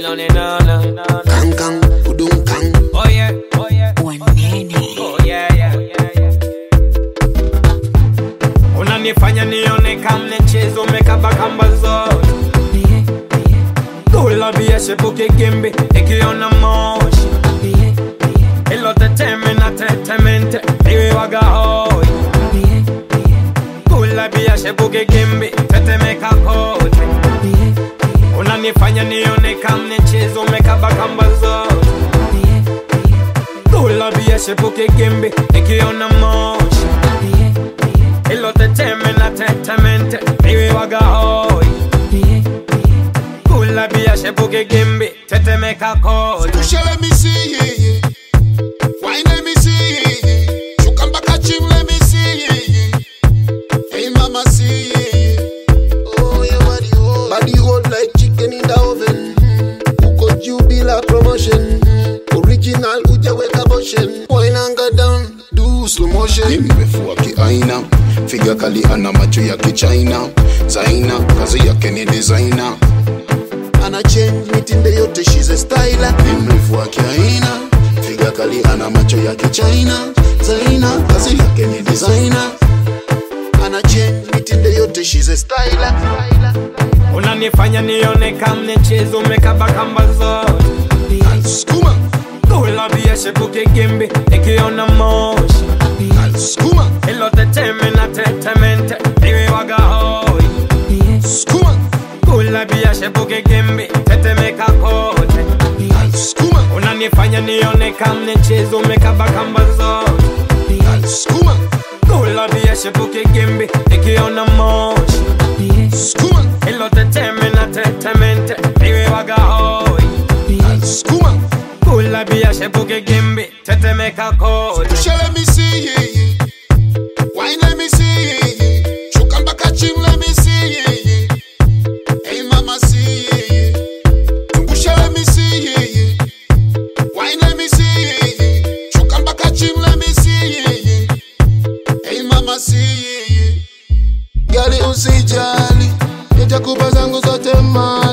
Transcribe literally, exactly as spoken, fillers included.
on it, no, no, no. Kang kang, udung kang. Oh yeah, oh yeah. One nene. Oh yeah, yeah, yeah, yeah. Unanifanya nione kama mchezo umekaba kamba zote. Kula bia shepuke gembe, ikiona moshi. Ilo teteme na tetemente, iwe waga hoi. Kula bia shepuke gembe, tetemeka kote. Unanifanya nione kama mchezo umekaba kamba zote. Kula bia shepuke gembe, ikiona moshi. Ilo teteme na tetemente, iwe waga hoi. Kula bia shepuke gembe, tetemeka kote. Kusha let me see, yeah, yeah. Wine let me see, yeah, yeah. Shukamba kachim let me see, yeah, yeah. Hey mama see, yeah, yeah. Oh yeah, body hold, body hold like chicken in the oven. Who could you be like promotion? Original uja weka motion. Wine and go down, do slow motion. Nimefuwa ki aina, figa kali ana macho ya ki China. Zaina, kazi yake ni designer. Ana change mitinde yote, she's a styler. Nimrefu wake aina, figa kali ana macho ya kichina. Zaina, kazi yake ni designer. Ana change mitinde yote, she's a styler. Unanifanya nione kama mchezo umekaba kamba zote. Alskuma, Kula bia shepuke gembe, ikiona moshi. alskuma, Ilo teteme na tetemente, iwe waga hoi. skuma, Kula bia shepuke gembe, tetemeka kote. alskuma, Unanifanya nione kama mchezo umekaba kamba zote. alskuma, Kula bia shepuke gembe, ikiona moshi. skuma, Ilo teteme na tetemente, iwe waga hoi. alskuma. Kula bia shepuke gembe, tetemeka kote. Kusha let me see, yeah, yeah. Wine let me see, yeah, yeah. Shukamba kachim let me see, yeah, yeah. Hey mama see, yeah, yeah. Kusha let me see, yeah, yeah. Wine let me see, yeah, yeah. Shukamba kachim let me see, yeah, yeah. Hey mama see, yeah, yeah. Gali usijali, nitakupa zangu zote mali.